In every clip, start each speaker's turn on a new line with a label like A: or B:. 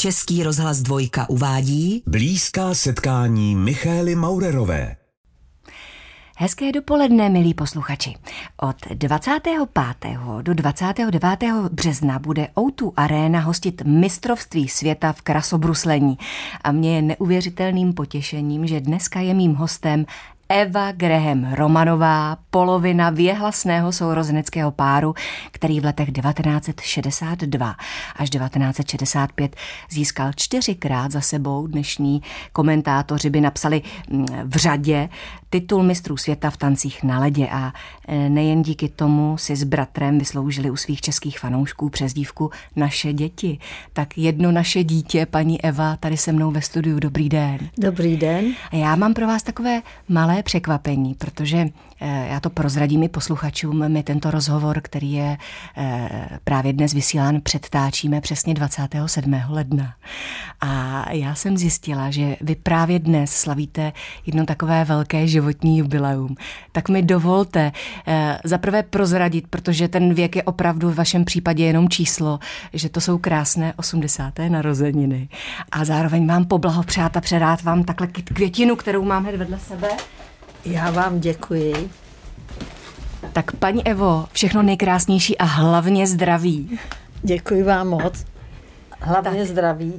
A: Český rozhlas Dvojka uvádí
B: Blízká setkání Michaely Maurerové.
C: Hezké dopoledne, milí posluchači. Od 25. do 29. března bude O2 Arena hostit mistrovství světa v krasobruslení. A mně je neuvěřitelným potěšením, že dneska je mým hostem Eva Graham Romanová, polovina věhlasného sourozeneckého páru, který v letech 1962 až 1965 získal 4krát za sebou. Dnešní komentátoři by napsali v řadě titul mistrů světa v tancích na ledě a nejen díky tomu si s bratrem vysloužili u svých českých fanoušků přezdívku Naše děti. Tak jedno naše dítě, paní Eva, tady se mnou ve studiu. Dobrý den.
D: Dobrý den.
C: A já mám pro vás takové malé překvapení, protože já to prozradím i posluchačům. My tento rozhovor, který je právě dnes vysílán, předtáčíme přesně 27. ledna. A já jsem zjistila, že vy právě dnes slavíte jedno takové velké životní jubileum. Tak mi dovolte zaprvé prozradit, protože ten věk je opravdu v vašem případě jenom číslo, že to jsou krásné 80. narozeniny. A zároveň vám poblahopřát a předat vám takhle květinu, kterou mám hned vedle sebe.
D: Já vám děkuji.
C: Tak paní Evo, všechno nejkrásnější a hlavně zdraví.
D: Děkuji vám moc. Hlavně tak. Zdraví.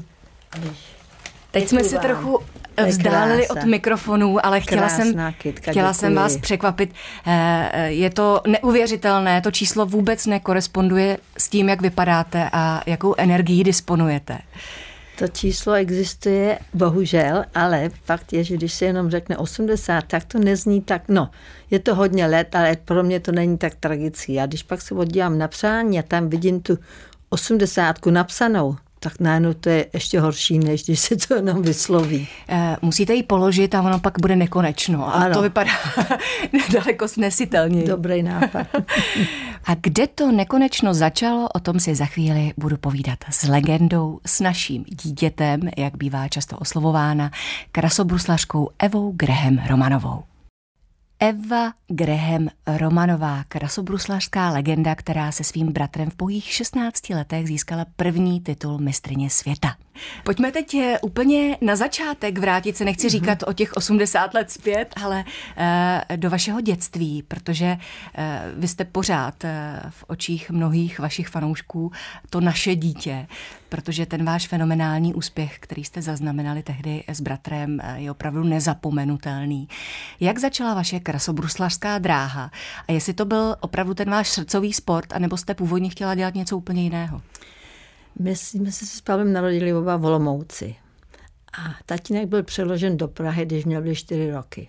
C: Teď jsme si trochu vzdálili od mikrofonů, ale chtěla jsem vás překvapit. Je to neuvěřitelné, to číslo vůbec nekoresponduje s tím, jak vypadáte a jakou energií disponujete.
D: To číslo existuje, bohužel, ale fakt je, že když se jenom řekne 80, tak to nezní tak, je to hodně let, ale pro mě to není tak tragický. A když pak se podívám na přání a tam vidím tu 80 napsanou, tak najednou to je ještě horší, než když se to jenom vysloví.
C: Musíte ji položit a ono pak bude nekonečno. A ano. To vypadá daleko snesitelněji.
D: Dobrý nápad.
C: A kde to nekonečno začalo, o tom si za chvíli budu povídat s legendou, s naším dítětem, jak bývá často oslovována, krasobruslařkou Evou Graham Romanovou. Eva Graham Romanová, krasobruslařská legenda, která se svým bratrem v pouhých 16 letech získala první titul mistryně světa. Pojďme teď úplně na začátek, vrátit se, nechci říkat o těch 80 let zpět, ale do vašeho dětství, protože vy jste pořád v očích mnohých vašich fanoušků to naše dítě, protože ten váš fenomenální úspěch, který jste zaznamenali tehdy s bratrem, je opravdu nezapomenutelný. Jak začala vaše krasobruslařská dráha a jestli to byl opravdu ten váš srdcový sport, anebo jste původně chtěla dělat něco úplně jiného?
D: My jsme se s Pavlem narodili oba v Olomouci. A tatínek byl přeložen do Prahy, když měl byly 4 roky.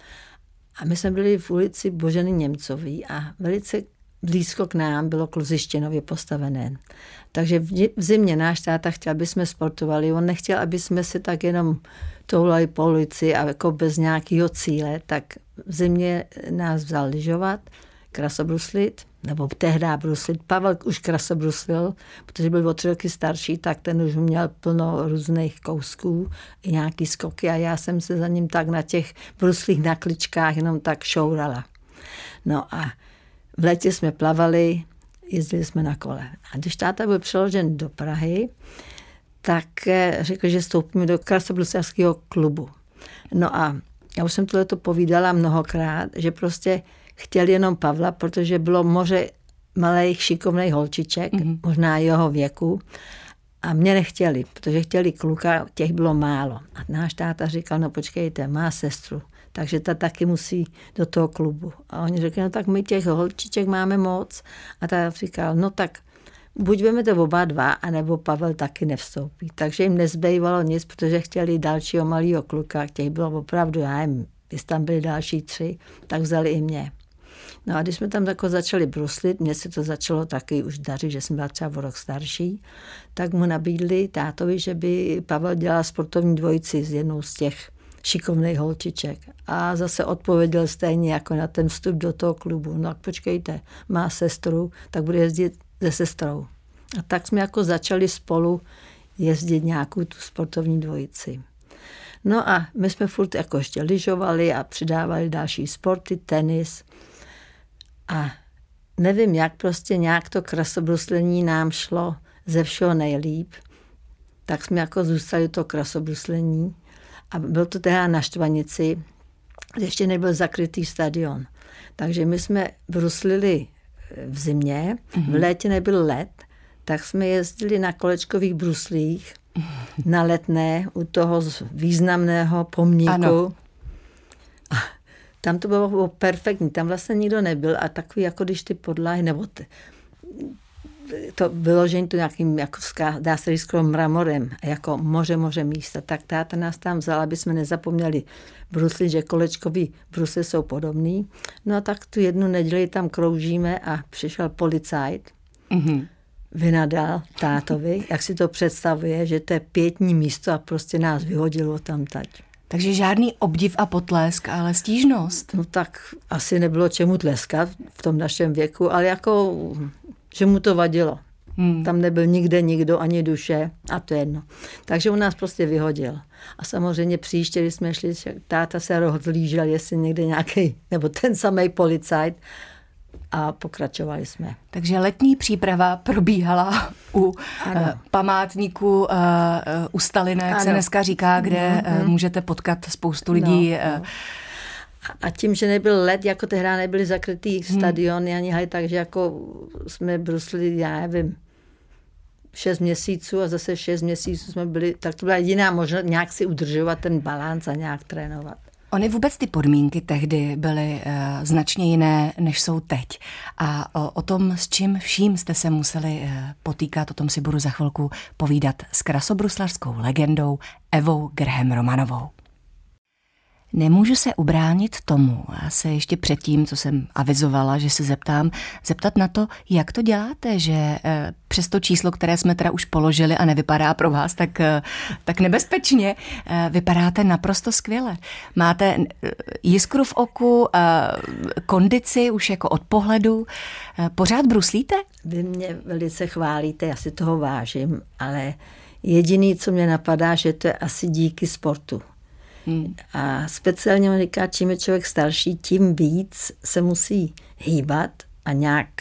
D: A my jsme byli v ulici Boženy Němcový a velice blízko k nám bylo kluziště nově postavené. Takže v zimě náš táta chtěl, aby jsme sportovali. On nechtěl, aby jsme se tak jenom toulali po ulici a jako bez nějakého cíle. Tak v zimě nás vzal lyžovat, krasobruslit, nebo tehdy bruslit. Pavel už krasobruslil, protože byl o 3 roky starší, tak ten už měl plno různých kousků i nějaký skoky a já jsem se za ním tak na těch bruslích na kličkách jenom tak šourala. No a v létě jsme plavali, jezdili jsme na kole. A když táta byl přeložen do Prahy, tak řekl, že vstoupíme do krasobruslařského klubu. No a já už jsem tohleto povídala mnohokrát, že prostě chtěl jenom Pavla, protože bylo moře malých šikovných holčiček, možná jeho věku, a mě nechtěli, protože chtěli kluka, těch bylo málo. A náš táta říkal, no počkejte, má sestru, takže ta taky musí do toho klubu. A oni řekli, no tak my těch holčiček máme moc. A ta říkal, no tak buď vemete oba dva, anebo Pavel taky nevstoupí. Takže jim nezbývalo nic, protože chtěli dalšího malého kluka, těch bylo opravdu, já jim, jestli tam byli další 3, tak vzali i mě. No a když jsme tam jako začali bruslit, mně se to začalo taky už dařit, že jsem byla třeba o rok starší, tak mu nabídli tátovi, že by Pavel dělal sportovní dvojici s jednou z těch šikovných holčiček. A zase odpověděl stejně jako na ten vstup do toho klubu. No počkejte, má sestru, tak bude jezdit se sestrou. A tak jsme jako začali spolu jezdit nějakou tu sportovní dvojici. No a my jsme furt jako ještě lyžovali a přidávali další sporty, tenis. A nevím, jak prostě nějak to krasobruslení nám šlo ze všeho nejlíp. tak jsme jako zůstali to krasobruslení. A bylo to teda na Štvanici, kde ještě nebyl zakrytý stadion. Takže my jsme bruslili v zimě, v létě nebyl led, tak jsme jezdili na kolečkových bruslích na Letné u toho významného pomníku. Ano. A tam to bylo perfektní, tam vlastně nikdo nebyl a takový, jako když ty podlahy, nebo to vyložení to nějakým, jako dá se říct, mramorem, jako moře místa. Tak táta nás tam vzal, aby jsme nezapomněli bruslit, že kolečkový brusly jsou podobný. No a tak tu jednu neděli tam kroužíme a přišel policajt, vynadal tátovi, jak si to představuje, že to je pietní místo a prostě nás vyhodilo tamtať.
C: Takže žádný obdiv a potlesk, ale stížnost.
D: No tak asi nebylo čemu tleskat v tom našem věku, ale jako, že mu to vadilo. Tam nebyl nikde nikdo, ani duše a to jedno. Takže on nás prostě vyhodil. A samozřejmě příště, když jsme šli, táta se rozhlížel, jestli někde nějaký, nebo ten samý policajt, a pokračovali jsme.
C: Takže letní příprava probíhala u památníku u Stalina, jak se dneska říká, kde můžete potkat spoustu lidí. No.
D: A tím, že nebyl led, jako tehdy nebyly zakrytý stadiony ani haly, takže jako jsme bruslili, já nevím, 6 měsíců a zase 6 měsíců jsme byli, tak to byla jediná možnost nějak si udržovat ten balans a nějak trénovat.
C: Ony vůbec ty podmínky tehdy byly značně jiné, než jsou teď. A o tom, s čím vším jste se museli potýkat, o tom si budu za chvilku povídat s krasobruslařskou legendou Evou Graham Romanovou. Nemůžu se ubránit tomu, já se ještě předtím, co jsem avizovala, že se zeptat na to, jak to děláte, že přes to číslo, které jsme teda už položili a nevypadá pro vás tak nebezpečně, vypadáte naprosto skvěle. Máte jiskru v oku, kondici už jako od pohledu, pořád bruslíte?
D: Vy mě velice chválíte, já si toho vážím, ale jediný, co mě napadá, že to je asi díky sportu. A speciálně on říká, čím je člověk starší, tím víc se musí hýbat a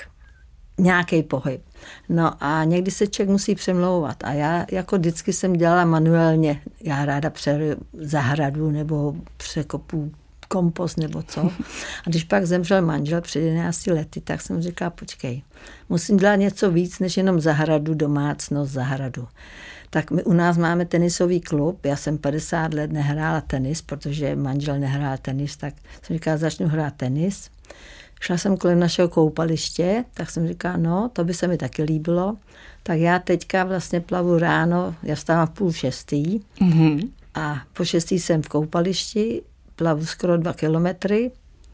D: nějaký pohyb. No a někdy se člověk musí přemlouvat. A já jako vždycky jsem dělala manuálně. Já ráda přeru zahradu nebo překopu kompost nebo co. A když pak zemřel manžel před 11 lety, tak jsem říkala, počkej, musím dělat něco víc, než jenom zahradu, domácnost, zahradu. Tak my u nás máme tenisový klub, já jsem 50 let nehrála tenis, protože manžel nehrál tenis, tak jsem říkala, začnu hrát tenis. Šla jsem kolem našeho koupaliště, tak jsem říkala, no, to by se mi taky líbilo. Tak já teďka vlastně plavu ráno, já vstávám v 5:30 a po 6 jsem v koupališti, plavu skoro 2 kilometry,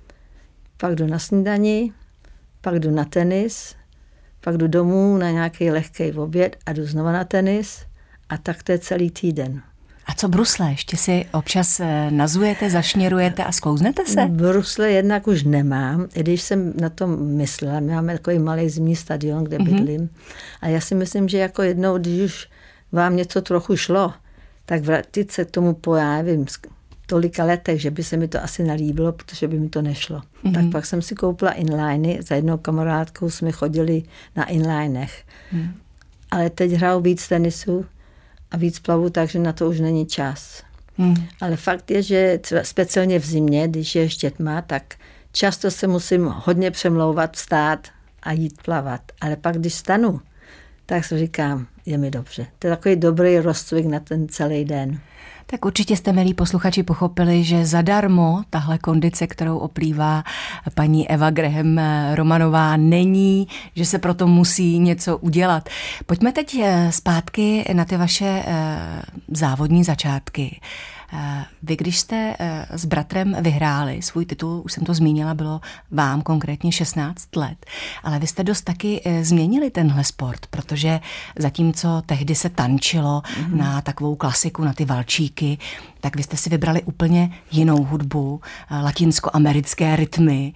D: pak jdu na snídani, pak jdu na tenis, pak jdu domů na nějaký lehký oběd a jdu znova na tenis. A tak to je celý týden.
C: A co brusle? Ještě si občas nazujete, zašněrujete a sklouznete se?
D: Brusle jednak už nemám, i když jsem na tom myslela. My máme takový malý zimní stadion, kde bydlím. A já si myslím, že jako jednou, když už vám něco trochu šlo, tak vrátit se k tomu po, já nevím, tolika letech, že by se mi to asi nelíbilo, protože by mi to nešlo. Tak pak jsem si koupila inliny. Za jednou kamarádkou jsme chodili na inlinech. Ale teď hraju víc tenisu a víc plavu, takže na to už není čas. Ale fakt je, že speciálně v zimě, když je ještě tma, tak často se musím hodně přemlouvat, vstát a jít plavat. Ale pak, když stanu, tak si říkám, je mi dobře. To je takový dobrý rozcvik na ten celý den.
C: Tak určitě jste, milí posluchači, pochopili, že zadarmo tahle kondice, kterou oplývá paní Eva Graham Romanová, není, že se proto musí něco udělat. Pojďme teď zpátky na ty vaše závodní začátky. Vy, když jste s bratrem vyhráli svůj titul, už jsem to zmínila, bylo vám konkrétně 16 let, ale vy jste dost taky změnili tenhle sport, protože zatímco tehdy se tančilo na takovou klasiku, na ty valčíky, tak vy jste si vybrali úplně jinou hudbu, latinskoamerické rytmy.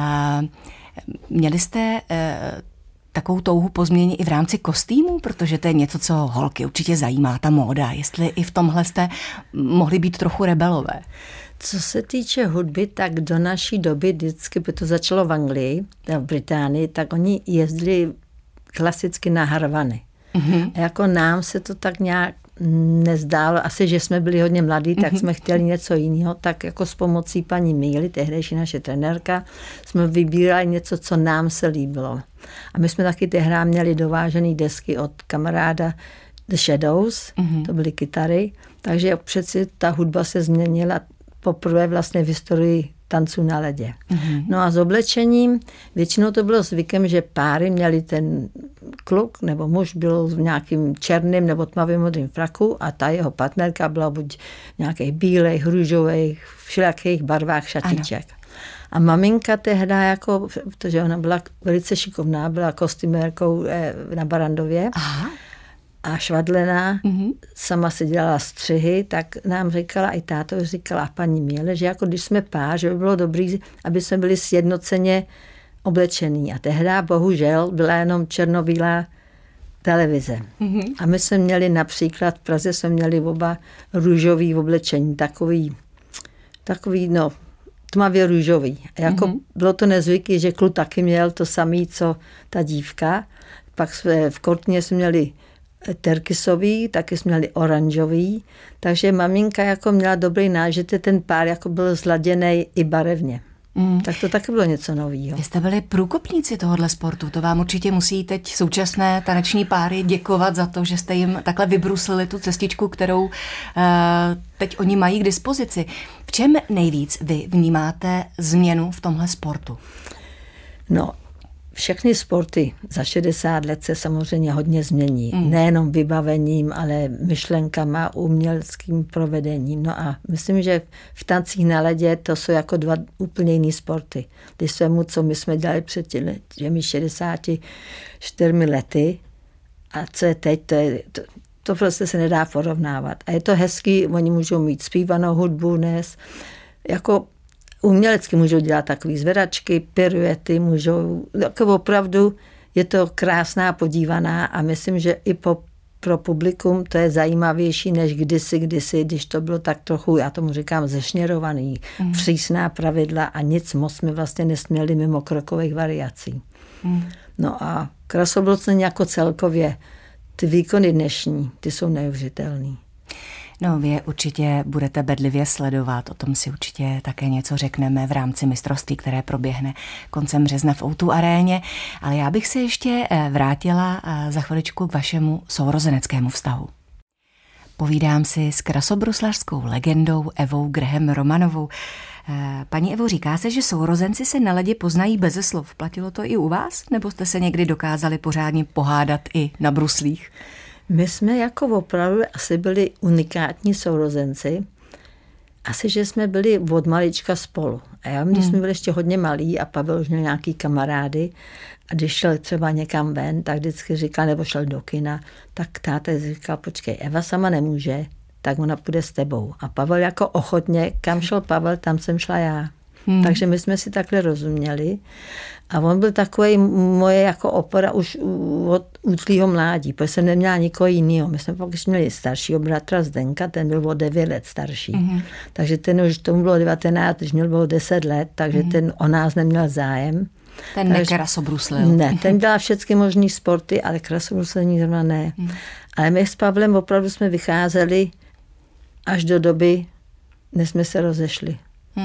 C: Měli jste takovou touhu po změně i v rámci kostýmů, protože to je něco, co holky určitě zajímá, ta móda. Jestli i v tomhle jste mohli být trochu rebelové.
D: Co se týče hudby, tak do naší doby, vždycky by to začalo v Anglii, v Británii, tak oni jezdili klasicky na harvany. A jako nám se to tak nějak nezdálo, asi, že jsme byli hodně mladí, tak jsme chtěli něco jiného, tak jako s pomocí paní Míly, tehdejší naše trenérka, jsme vybírali něco, co nám se líbilo. A my jsme taky tehdy měli dovážené desky od kamaráda The Shadows, to byly kytary, takže přeci ta hudba se změnila poprvé vlastně v historii tanců na ledě. No a s oblečením, většinou to bylo zvykem, že páry měli ten kluk nebo muž byl v nějakým černým nebo tmavým modrým fraku a ta jeho partnerka byla buď v nějakých bílých, růžových, všelijakých barvách šatiček. Ano. A maminka tehdy, jako, protože ona byla velice šikovná, byla kostymérkou na Barandově, aha, a švadlená, sama si dělala střihy, tak nám říkala, i táto říkala paní Míle, že jako když jsme pár, že by bylo dobrý, aby jsme byli sjednoceně oblečení. A tehdy bohužel byla jenom černobílá televize. A my jsme měli například, v Praze jsme měli oba růžový oblečení, takový no, tmavě růžový. A jako bylo to nezvyklé, že kluk taky měl to samé, co ta dívka. Pak v Kortně jsme měli terkysový, taky jsme měli oranžový, takže maminka jako měla dobrý nážet, ten pár jako byl zladěný i barevně. Tak to taky bylo něco nového.
C: Vy jste byli průkopníci tohohle sportu, to vám určitě musí teď současné taneční páry děkovat za to, že jste jim takhle vybruslili tu cestičku, kterou teď oni mají k dispozici. V čem nejvíc vy vnímáte změnu v tomhle sportu?
D: No, všechny sporty za 60 let se samozřejmě hodně změní. Nejenom vybavením, ale myšlenkama, uměleckým provedením. No a myslím, že v tancích na ledě to jsou jako dva úplně jiný sporty. Když se mu, co my jsme dělali před těmi 64 lety a co je teď, to prostě se nedá porovnávat. A je to hezký, oni můžou mít zpívanou hudbu dnes, jako umělecky můžou dělat takové zvedačky, piruety, můžou, jako opravdu je to krásná podívaná a myslím, že i pro publikum to je zajímavější než kdysi, když to bylo tak trochu, já tomu říkám, zešněrovaný, přísná pravidla a nic moc jsme vlastně nesměli mimo krokových variací. No a krasoblocení jako celkově, ty výkony dnešní, ty jsou neuvěřitelný.
C: No, vy je určitě budete bedlivě sledovat, o tom si určitě také něco řekneme v rámci mistrovství, které proběhne koncem března v O2 aréně, ale já bych se ještě vrátila za chviličku k vašemu sourozeneckému vztahu. Povídám si s krasobruslařskou legendou Evou Graham Romanovou. Paní Evo, říká se, že sourozenci se na ledě poznají beze slov. Platilo to i u vás? Nebo jste se někdy dokázali pořádně pohádat i na bruslích?
D: My jsme jako opravdu asi byli unikátní sourozenci. Asi, že jsme byli od malička spolu. A já, když jsme byli ještě hodně malí a Pavel už měl nějaký kamarády a když šel třeba někam ven, tak vždycky říkal, nebo šel do kina, tak táta říkal, počkej, Eva sama nemůže, tak ona půjde s tebou. A Pavel jako ochotně, kam šel Pavel, tam jsem šla já. Takže my jsme si takhle rozuměli. A on byl takový moje jako opora už od útlýho mládí, protože jsem neměla nikoho jiného. My jsme pak už měli staršího bratra Zdenka, ten byl o 9 let starší. Takže ten už tomu bylo 19, když měl bylo 10 let, takže ten o nás neměl zájem.
C: Ten nekrasobruslil.
D: Ne, ten dělal všechny možný sporty, ale krasobruslení zrovna ne. Ale my s Pavlem opravdu jsme vycházeli až do doby, než jsme se rozešli.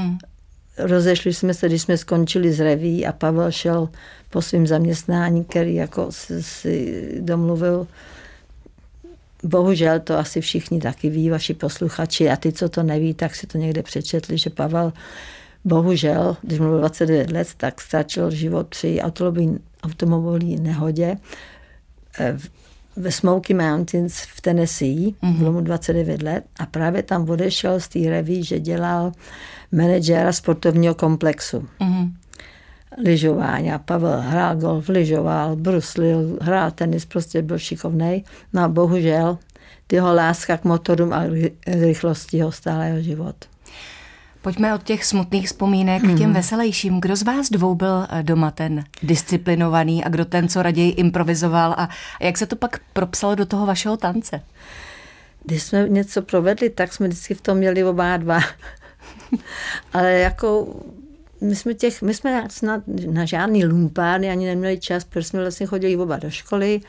D: Rozešli jsme se, když jsme skončili z reví a Pavel šel po svým zaměstnání, který jako si domluvil. Bohužel to asi všichni taky ví, vaši posluchači, a ty, co to neví, tak si to někde přečetli, že Pavel bohužel, když mu bylo 29 let, tak ztratil život při automobilové nehodě ve Smoky Mountains v Tennessee, bylo mu 29 let a právě tam odešel z té reví, že dělal manažera sportovního komplexu. Lyžování. A Pavel hrál golf, lyžoval, bruslil, hrál tenis, prostě byl šikovnej. No a bohužel jeho láska k motorům a rychlosti ho stála jeho život.
C: Pojďme od těch smutných vzpomínek k těm veselějším. Kdo z vás dvou byl doma ten disciplinovaný a kdo ten, co raději improvizoval a jak se to pak propsalo do toho vašeho tance?
D: Když jsme něco provedli, tak jsme vždycky v tom měli oba dva. Ale jako my jsme snad na žádný lumpárny ani neměli čas, protože jsme vlastně chodili oba do školy.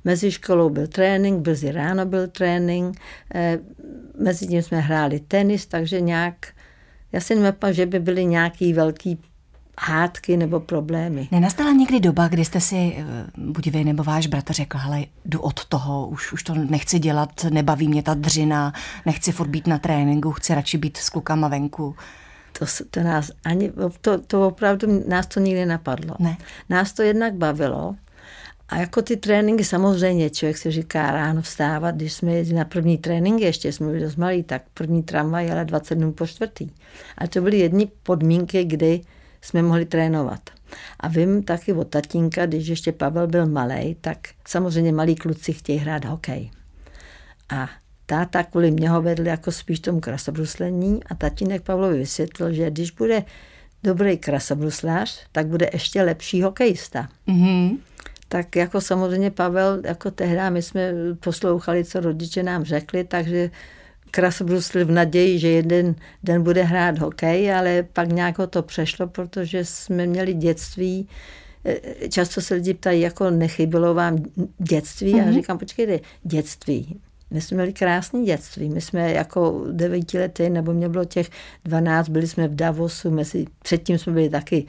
D: Mezi školou byl trénink, brzy ráno byl trénink, mezi tím jsme hráli tenis, takže nějak, já si nemyslím, že by byly nějaký velký hádky nebo problémy.
C: Nenastala někdy doba, kdy jste si, buď vy nebo váš bratr řekl, hele, jdu od toho, už to nechci dělat, nebaví mě ta dřina, nechci furt být na tréninku, chci radši být s klukama venku.
D: To nás ani, to opravdu nás to nikdy napadlo.
C: Ne.
D: Nás to jednak bavilo a jako ty tréninky samozřejmě, člověk si říká ráno vstávat, když jsme jeli na první tréninky, ještě jsme byli dost malí, tak první tramvaj jela 20 dnů po čtvrtý. Ale to byly jedny podmínky, kdy jsme mohli trénovat. A vím taky od tatínka, když ještě Pavel byl malej, tak samozřejmě malí kluci chtějí hrát hokej. A táta kvůli mě ho vedl jako spíš tomu krasobruslení a tatínek Pavlovi vysvětlil, že když bude dobrý krasobruslář, tak bude ještě lepší hokejista. Mm-hmm. Tak jako samozřejmě Pavel, jako tehdy my jsme poslouchali, co rodiče nám řekli, takže krasobruslil v naději, že jeden den bude hrát hokej, ale pak nějak ho to přešlo, protože jsme měli dětství. Často se lidi ptají, jako nechybilo vám dětství? Mm-hmm. A říkám, počkejte, dětství. My jsme měli krásné dětství. My jsme jako 9 lety, nebo mě bylo těch 12, byli jsme v Davosu, předtím jsme byli taky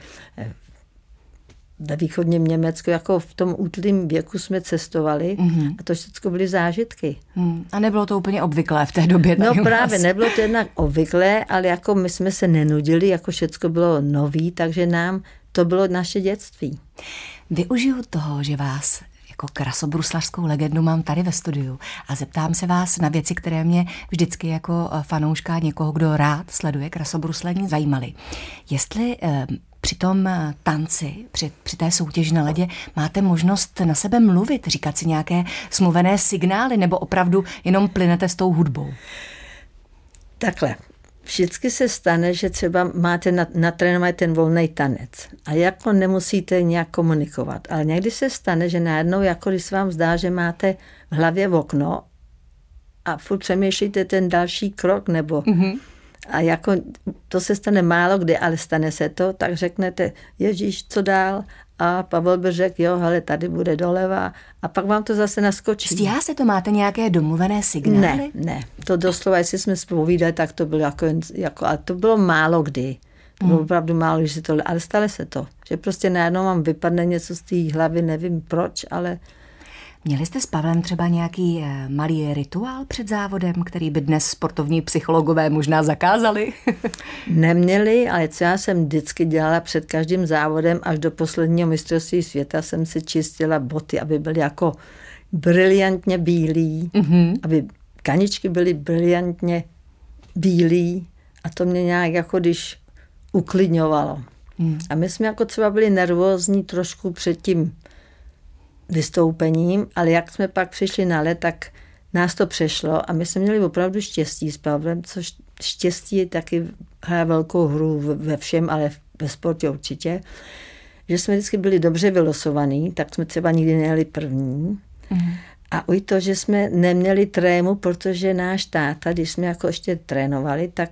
D: ve východním Německu, jako v tom útlým věku jsme cestovali a to všechno byly zážitky.
C: A nebylo to úplně obvyklé v té době?
D: No právě, nebylo to jednak obvyklé, ale jako my jsme se nenudili, jako všechno bylo nový, takže nám to bylo naše dětství.
C: Využiju toho, že vás jako krasobruslařskou legendu mám tady ve studiu a zeptám se vás na věci, které mě vždycky jako fanouška někoho, kdo rád sleduje krasobruslení, zajímaly. Jestli při tom tanci, při té soutěži na ledě máte možnost na sebe mluvit, říkat si nějaké smluvené signály nebo opravdu jenom plynete s tou hudbou?
D: Takhle. Vždycky se stane, že třeba máte natrénovat ten volný tanec a jako nemusíte nějak komunikovat, ale někdy se stane, že najednou, jako když se vám zdá, že máte v hlavě okno a furt přemýšlíte ten další krok, nebo a jako to se stane málo kdy, ale stane se to, tak řeknete, Ježíš, co dál? A Pavel by řekl, jo, hele, tady bude doleva a pak vám to zase naskočí.
C: Stíhá se to? Máte nějaké domluvené signály?
D: Ne, to doslova, jestli jsme zpovídali, tak to bylo jako ale to bylo málo kdy. To bylo opravdu málo, když se to, ale stalo se to, že prostě najednou vám vypadne něco z té hlavy, nevím proč, ale...
C: Měli jste s Pavlem třeba nějaký malý rituál před závodem, který by dnes sportovní psychologové možná zakázali?
D: Neměli, ale co já jsem vždycky dělala před každým závodem, až do posledního mistrovství světa jsem si čistila boty, aby byly jako briliantně bílý, aby kaničky byly briliantně bílý a to mě nějak jako když uklidňovalo. A my jsme jako třeba byli nervózní trošku před tím vystoupením, ale jak jsme pak přišli na led, tak nás to přešlo a my jsme měli opravdu štěstí s Pavlem, což štěstí taky hraje velkou hru ve všem, ale ve sportě určitě, že jsme vždycky byli dobře vylosovaní, tak jsme třeba nikdy nejeli první. A i to, že jsme neměli trému, protože náš táta, když jsme jako ještě trénovali, tak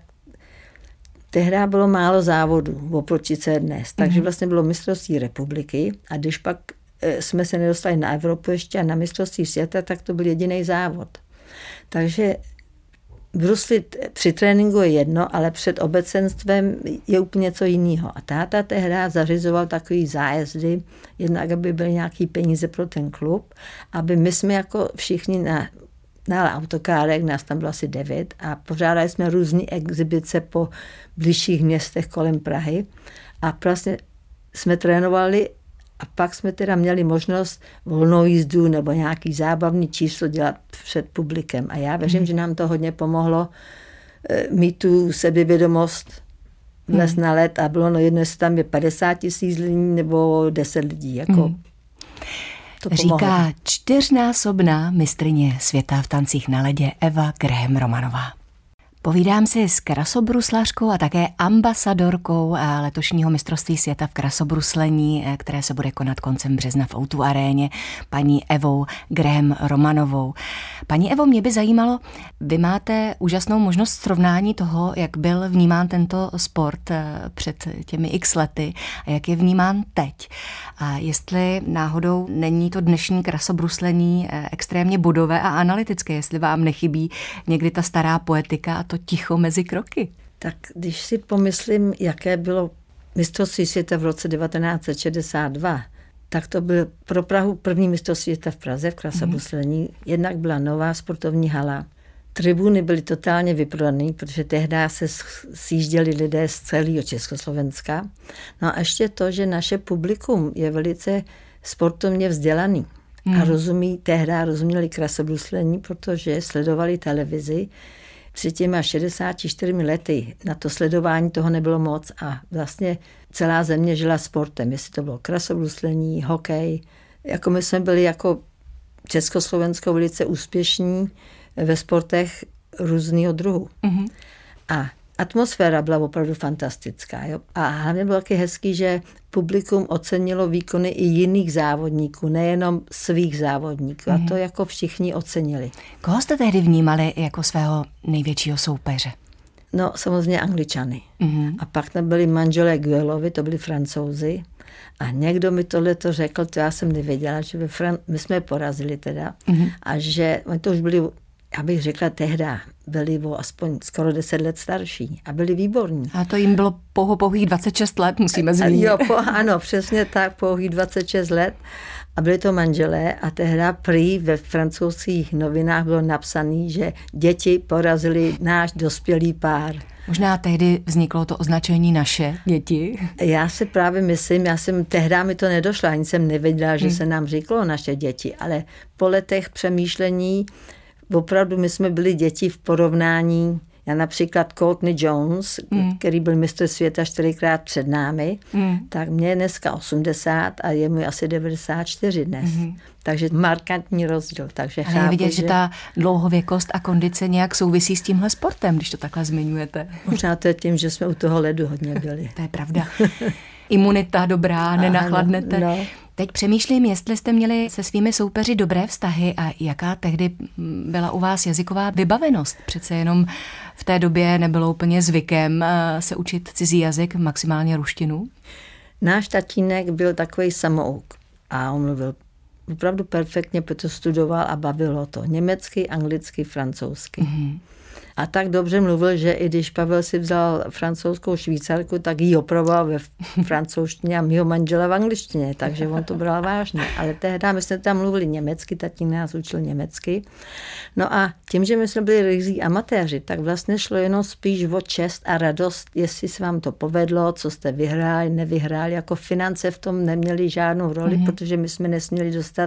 D: tehdy bylo málo závodů oproti co je dnes. Takže vlastně bylo mistrovství republiky a když pak jsme se nedostali na Evropu ještě a na mistrovství světa, tak to byl jediný závod. Takže bruslit při tréninku je jedno, ale před obecenstvem je úplně něco jiného. A táta tehdy zařizoval takový zájezdy, jednak aby byly nějaký peníze pro ten klub, aby my jsme jako všichni na autokárech, nás tam bylo asi 9 a pořádali jsme různé exibice po bližších městech kolem Prahy a vlastně jsme trénovali a pak jsme teda měli možnost volnou jízdu nebo nějaký zábavný číslo dělat před publikem. A já věřím, že nám to hodně pomohlo mít tu sebevědomost vlez na led a bylo jedno, jestli tam je 50 000 lidí nebo 10 lidí. Jako
C: říká 4násobná mistryně světa v tancích na ledě Eva Graham Romanová. Povídám si s krasobruslařkou a také ambasadorkou letošního mistrovství světa v krasobruslení, které se bude konat koncem března v O2 aréně, paní Evou Graham Romanovou. Paní Evo, mě by zajímalo, vy máte úžasnou možnost srovnání toho, jak byl vnímán tento sport před těmi x lety a jak je vnímán teď. A jestli náhodou není to dnešní krasobruslení extrémně bodové a analytické, jestli vám nechybí někdy ta stará poetika a to ticho mezi kroky.
D: Tak když si pomyslím, jaké bylo mistrovství světa v roce 1962, tak to byl pro Prahu první mistrovství světa v Praze v krasobruslení. Jednak byla nová sportovní hala. Tribuny byly totálně vyprodané, protože tehdy se sjížděli lidé z celého Československa. No a ještě to, že naše publikum je velice sportovně vzdělaný. A rozuměli krasobruslení, protože sledovali televizi. Před těma 64 lety na to sledování toho nebylo moc a vlastně celá země žila sportem. Jestli to bylo krasobruslení, hokej. Jako my jsme byli jako Československo velice úspěšní ve sportech různého druhu. A atmosféra byla opravdu fantastická. Jo? A hlavně bylo taky hezký, že publikum ocenilo výkony i jiných závodníků, nejenom svých závodníků. A to jako všichni ocenili.
C: Koho jste tehdy vnímali jako svého největšího soupeře?
D: No samozřejmě Angličany. A pak tam byli manželé Guelovi, to byli Francouzi. A někdo mi tohleto řekl, to já jsem nevěděla, že my jsme je porazili teda. A že oni to už byli, já bych řekla tehda, byli aspoň skoro 10 let starší a byli výborní.
C: A to jim bylo pouhých 26 let, musíme zmínit.
D: Jo, ano, přesně tak, pouhých 26 let. A byli to manželé a tehda prý ve francouzských novinách bylo napsané, že děti porazili náš dospělý pár.
C: Možná tehdy vzniklo to označení naše děti.
D: Já si právě myslím, tehdy mi to nedošlo, ani jsem nevěděla, že se nám říkalo naše děti, ale po letech přemýšlení opravdu my jsme byli děti v porovnání. Já například Courtney Jones, který byl mistr světa 4krát před námi, tak mě je dneska 80 a je mu asi 94 dnes. Takže markantní rozdíl. Takže
C: ale je vidět, že ta dlouhověkost a kondice nějak souvisí s tímhle sportem, když to takhle zmiňujete.
D: Možná to je tím, že jsme u toho ledu hodně byli.
C: To je pravda. Imunita dobrá, nenachladnete.
D: No.
C: Teď přemýšlím, jestli jste měli se svými soupeři dobré vztahy a jaká tehdy byla u vás jazyková vybavenost. Přece jenom v té době nebylo úplně zvykem se učit cizí jazyk, maximálně ruštinu.
D: Náš tatínek byl takový samouk a on mluvil opravdu perfektně, protože studoval a bavilo to. Německy, anglicky, francouzsky. A tak dobře mluvil, že i když Pavel si vzal francouzskou Švýcarku, tak ji opravoval ve francouzštině a mýho manžela v angličtině, takže on to bral vážně. Ale tehdy my jsme tam mluvili německy, tatínek nás učil německy. No a tím, že my jsme byli ryzí amatéři, tak vlastně šlo jenom spíš o čest a radost, jestli se vám to povedlo, co jste vyhráli, nevyhráli. Jako finance v tom neměly žádnou roli, protože my jsme nesměli dostat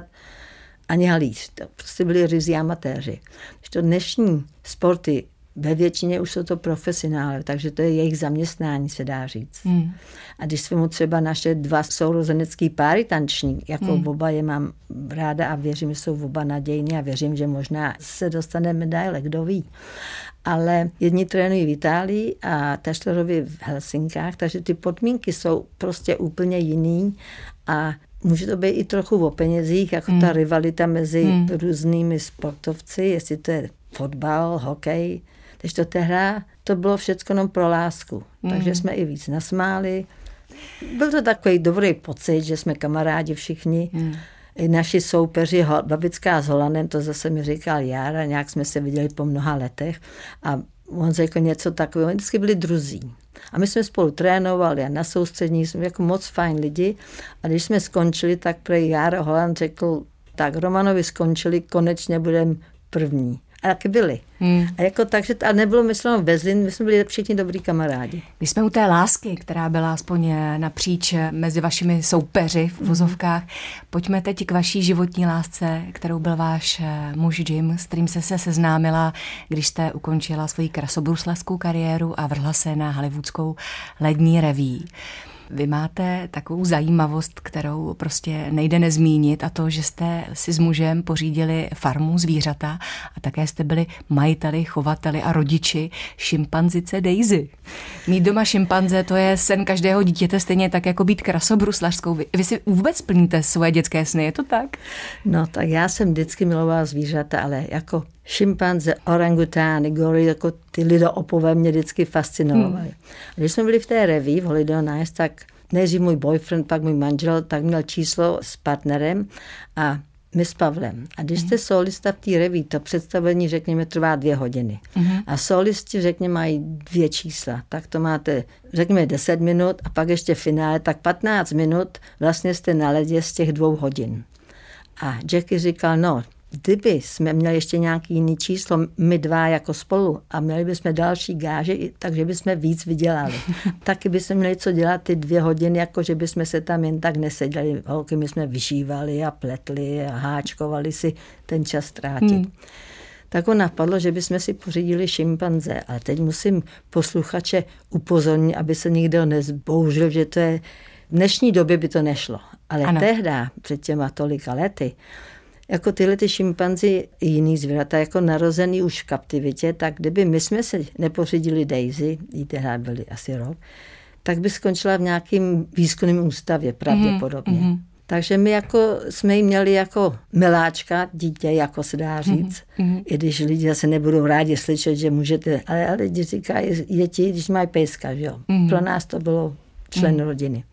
D: ani halíř. To prostě byli ryzí amatéři. Když to dnešní sporty ve většině už jsou to profesionálové, takže to je jejich zaměstnání, se dá říct. A když jsme mu třeba naše 2 sourozenecký páry tanční, jako oba je mám ráda a věřím, že jsou oba nadějní a věřím, že možná se dostane medaile, kdo ví. Ale jedni trénují v Itálii a Tašlerovi v Helsinkách, takže ty podmínky jsou prostě úplně jiný a může to být i trochu o penězích, jako ta rivalita mezi různými sportovci, jestli to je fotbal, hokej. Když to tehda, to bylo všecko jenom pro lásku. Takže jsme i víc nasmáli. Byl to takový dobrý pocit, že jsme kamarádi všichni. I naši soupeři, Babická s Holanem, to zase mi říkal Jára, nějak jsme se viděli po mnoha letech. A on řekl něco takového, oni vždycky byli druzí. A my jsme spolu trénovali a na soustřední jsme jako moc fajn lidi. A když jsme skončili, tak prej Jára Holan řekl, tak Romanovi skončili, konečně budeme první. A taky byli. A jako takže, ale nebylo myšleno vezlin, my jsme byli všichni dobrý kamarádi.
C: Když jsme u té lásky, která byla aspoň napříč mezi vašimi soupeři v vozovkách, pojďme teď k vaší životní lásce, kterou byl váš muž Jim, s kterým jste se seznámila, když jste ukončila svoji krasobruslařskou kariéru a vrhla se na hollywoodskou lední reví. Vy máte takovou zajímavost, kterou prostě nejde nezmínit, a to, že jste si s mužem pořídili farmu zvířata a také jste byli majiteli, chovateli a rodiči šimpanzice Daisy. Mít doma šimpanze, to je sen každého dítěte, stejně tak jako být krasobruslařskou. Vy si vůbec plníte svoje dětské sny, je to tak?
D: No tak já jsem vždycky milovala zvířata, ale jako šimpanze, orangutány, gorily, jako ty lidoopové mě vždycky fascinovaly. Když jsme byli v té reví v Holiday on Ice, tak nejdřív můj boyfriend, pak můj manžel, tak měl číslo s partnerem a my s Pavlem. A když jste solista v té reví, to představení, řekněme, trvá 2 hodiny. A solisti, řekněme, mají 2 čísla. Tak to máte, řekněme, 10 minut a pak ještě finále, tak 15 minut vlastně jste na ledě z těch 2 hodin. A Jackie říkal, no, kdyby jsme měli ještě nějaký jiný číslo, my 2 jako spolu a měli bychom další gáže, takže bychom víc vydělali. Taky bychom měli co dělat ty 2 hodiny, jako že bychom se tam jen tak neseděli. Holky my jsme vyšívali a pletli a háčkovali si ten čas ztrátit. Tak ho napadlo, že bychom si pořídili šimpanze. Ale teď musím posluchače upozornit, aby se nikdo nezbouřil, že to je... V dnešní době by to nešlo. Ale tehda, před těma tolika lety, jako tyhle ty šimpanzi i jiný zvířata, jako narozený už v kaptivitě, tak kdyby my jsme se nepořídili Daisy, jí tehdy byli asi rok, tak by skončila v nějakým výzkumném ústavě pravděpodobně. Takže my jako jsme jí měli jako miláčka, dítě, jako se dá říct. I když lidi zase nebudou rádi slyšet, že můžete, ale lidi říkají, děti, když mají pejska, že jo. Pro nás to bylo člen rodiny.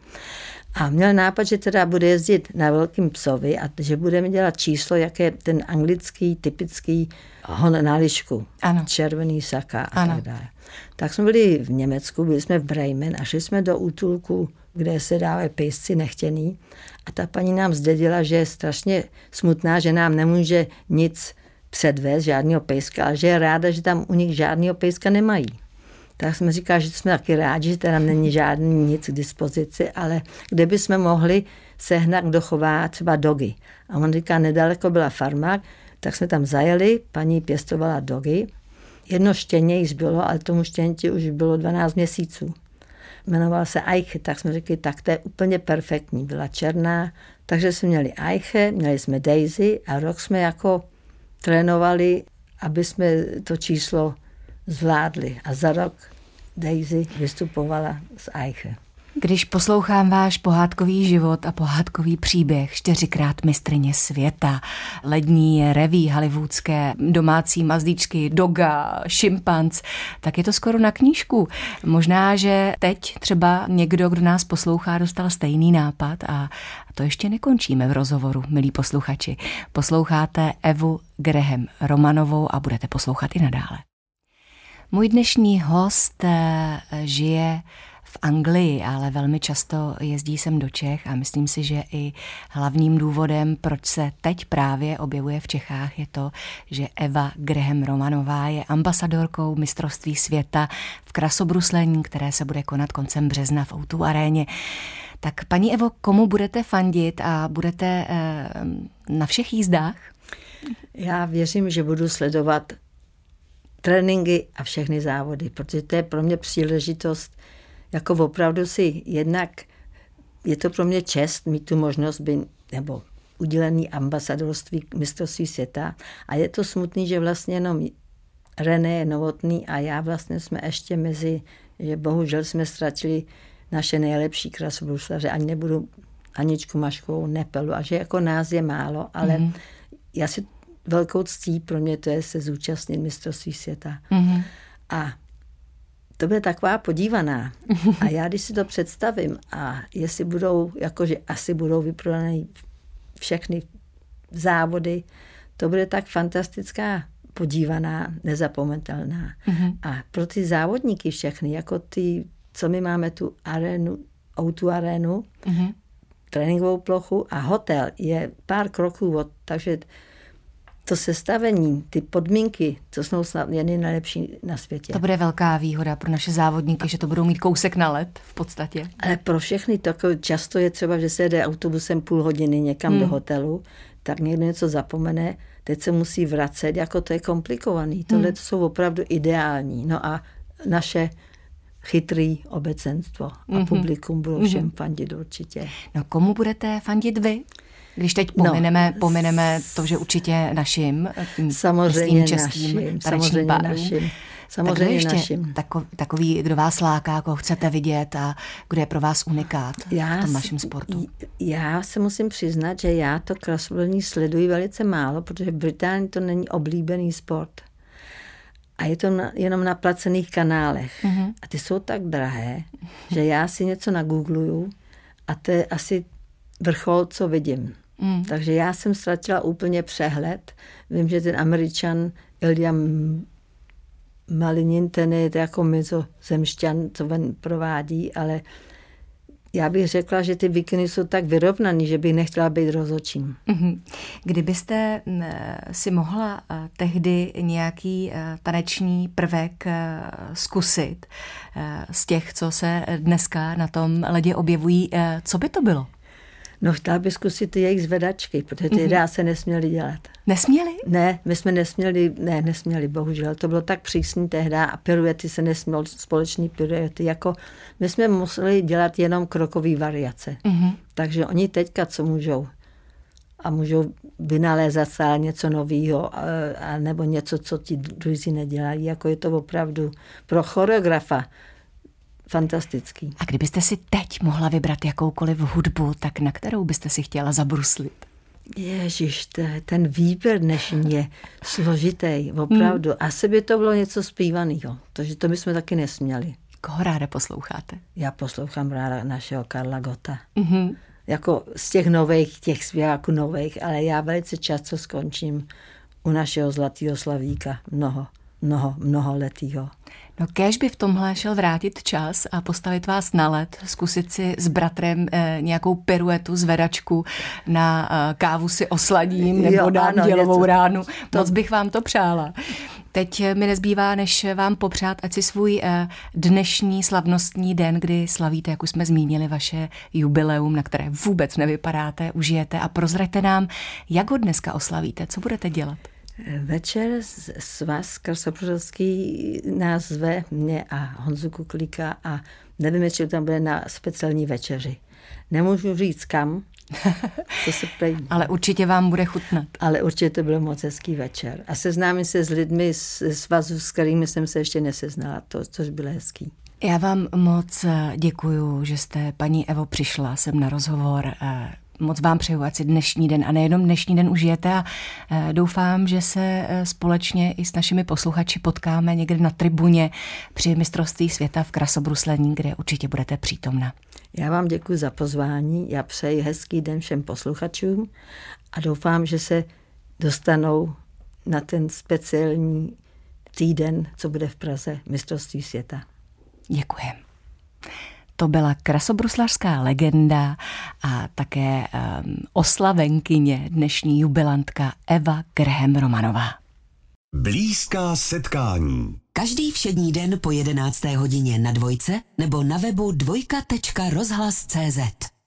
D: A měl nápad, že teda bude jezdit na velkým psovi a že budeme dělat číslo, jak je ten anglický, typický hon na lišku.
C: Ano.
D: Červený saka a tak dále. Tak jsme byli v Německu, byli jsme v Bremen a šli jsme do útulku, kde se dávají pejsci nechtěný. A ta paní nám zdědila, že je strašně smutná, že nám nemůže nic předvést, žádného pejska, ale že je ráda, že tam u nich žádného pejska nemají. Tak jsme říkali, že jsme taky rádi, že tam není žádný nic k dispozici, ale kde bychom mohli sehnat, kdo chová třeba dogy. A on říká, nedaleko byla farma, tak jsme tam zajeli, paní pěstovala dogy. Jedno štěně jí zbylo, ale tomu štěňti už bylo 12 měsíců. Jmenoval se Eiche, tak jsme řekli, tak to je úplně perfektní. Byla černá, takže jsme měli Eiche, měli jsme Daisy a rok jsme jako trénovali, aby jsme to číslo zvládli. A za rok Daisy vystupovala z Eiche.
C: Když poslouchám váš pohádkový život a pohádkový příběh 4krát mistryně světa, lední reví hollywoodské, domácí mazlíčky, doga, šimpanz, tak je to skoro na knížku. Možná, že teď třeba někdo, kdo nás poslouchá, dostal stejný nápad a to ještě nekončíme v rozhovoru, milí posluchači. Posloucháte Evu Graham Romanovou a budete poslouchat i nadále. Můj dnešní host žije v Anglii, ale velmi často jezdí sem do Čech a myslím si, že i hlavním důvodem, proč se teď právě objevuje v Čechách, je to, že Eva Graham Romanová je ambasadorkou mistrovství světa v krasobruslení, které se bude konat koncem března v O2 aréně. Tak paní Evo, komu budete fandit a budete na všech jízdách?
D: Já věřím, že budu sledovat tréninky a všechny závody, protože to je pro mě příležitost, jako opravdu si jednak, je to pro mě čest mít tu možnost být, nebo udělený ambasadorství mistrovství světa a je to smutný, že vlastně jenom René je Novotný a já vlastně jsme ještě mezi, že bohužel jsme ztratili naše nejlepší krasobruslaře, ani nebudu Aničku Maškovou, Nepelu a že jako nás je málo, ale já si velkou ctí pro mě to je se zúčastnit mistrovství světa. A to bude taková podívaná. A já, když si to představím a jestli budou, jakože asi budou vyprodané všechny závody, to bude tak fantastická podívaná, nezapometelná. A pro ty závodníky všechny, jako ty, co my máme tu arénu, O2 arénu, tréninkovou plochu a hotel je pár kroků od, takže to sestavení, ty podmínky, to jsou snad jen nejlepší na světě.
C: To bude velká výhoda pro naše závodníky, že to budou mít kousek na let v podstatě.
D: Ale pro všechny to často je třeba, že se jde autobusem půl hodiny někam do hotelu, tak někdo něco zapomene, teď se musí vracet, jako to je komplikovaný. Tohle to jsou opravdu ideální. No a naše chytrý obecenstvo a publikum budou všem fandit určitě.
C: No komu budete fandit vy? Když teď pomineme to, že určitě našim,
D: samozřejmě
C: českým
D: samozřejmě našim. Samozřejmě našim.
C: Takový, kdo vás láká, koho chcete vidět a kdo je pro vás unikát v tom vašem sportu.
D: Já se musím přiznat, že já to krasobruslení sleduji velice málo, protože v Británii to není oblíbený sport. A je to jenom na placených kanálech. A ty jsou tak drahé, že já si něco nagoogluju a to je asi vrchol, co vidím. Takže já jsem ztratila úplně přehled. Vím, že ten Američan Ilja Malinin, ten je jako mezozemšťan, co ven provádí, ale já bych řekla, že ty výkony jsou tak vyrovnaný, že bych nechtěla být rozhodčím.
C: Kdybyste si mohla tehdy nějaký taneční prvek zkusit z těch, co se dneska na tom ledě objevují, co by to bylo?
D: No, chtěla bych zkusit ty jejich zvedačky, protože ty se nesměly dělat.
C: Nesměli?
D: Ne, my jsme nesměli, bohužel. To bylo tak přísný tehdy a piruety se nesměl, společný piruety. Jako my jsme museli dělat jenom krokový variace. Takže oni teďka, co můžou? A můžou vynalézat stále něco nového, nebo něco, co ti druzí nedělají. Jako je to opravdu pro choreografa fantastický.
C: A kdybyste si teď mohla vybrat jakoukoliv hudbu, tak na kterou byste si chtěla zabruslit?
D: Ježiš, ten výběr dnešní je složitý, opravdu. Asi by to bylo něco zpívaného, protože to bychom taky nesměli.
C: Koho ráda posloucháte?
D: Já poslouchám ráda našeho Karla Gotta. Jako z těch nových, těch zpěváků nových, ale já velice často skončím u našeho Zlatého Slavíka, mnoholetýho.
C: No kéž by v tomhle šel vrátit čas a postavit vás na led, zkusit si s bratrem nějakou piruetu, zvedačku, na kávu si osladím nebo dám dělovou ránu. Moc bych vám to přála. Teď mi nezbývá, než vám popřát, ať si svůj dnešní slavnostní den, kdy slavíte, jak už jsme zmínili, vaše jubileum, na které vůbec nevypadáte, užijete a prozraďte nám, jak ho dneska oslavíte, co budete dělat.
D: Večer Svaz krasobruslský nás zve, mě a Honzu Kuklíka a nevím, jestli tam bude na speciální večeři. Nemůžu říct kam, to se prejde.
C: Ale určitě vám bude chutnat.
D: Ale určitě to byl moc hezký večer. A seznámím se s lidmi z svazu, s kterými jsem se ještě neseznala, což bylo hezký.
C: Já vám moc děkuju, že jste, paní Evo, přišla sem na rozhovor. Moc vám přeju, ať si dnešní den a nejenom dnešní den užijete a doufám, že se společně i s našimi posluchači potkáme někde na tribuně při mistrovství světa v krasobruslení, kde určitě budete přítomna.
D: Já vám děkuji za pozvání, já přeji hezký den všem posluchačům a doufám, že se dostanou na ten speciální týden, co bude v Praze, mistrovství světa.
C: Děkujem. To byla krasobruslařská legenda a také oslavenkyně, dnešní jubilantka Eva Graham Romanová.
B: Blízká setkání.
A: Každý všední den po 11. hodině na Dvojce nebo na webu dvojka.rozhlas.cz.